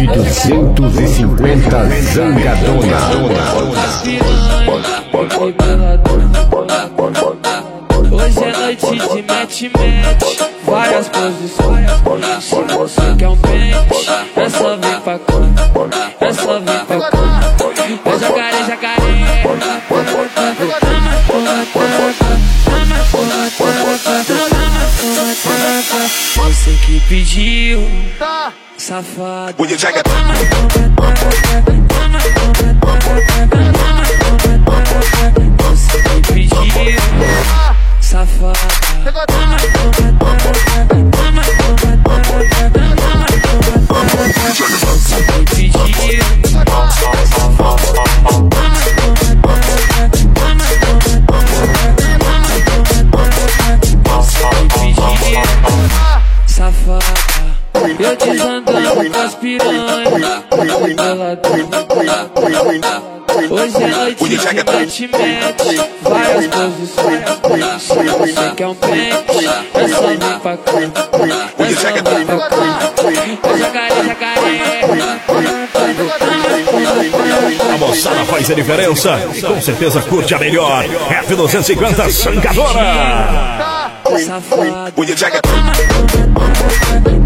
F250 Zangadona. Hoje é noite de match, várias posições. Se você quer um pente, é só vir pra cá, é só vir pra cá. É jacaré, jacaré. Você que pediu, safado. Você que pediu, safada. Você que pediu, safada. Eu desandando com as piranhas. Hoje é noite de match, várias posições. Se você quer um pente, é só vir pra cá, é só vir pra cá. É jacaré, jacaré. A moçada faz a diferença e com certeza curte a melhor F250 Zangadona. Safado.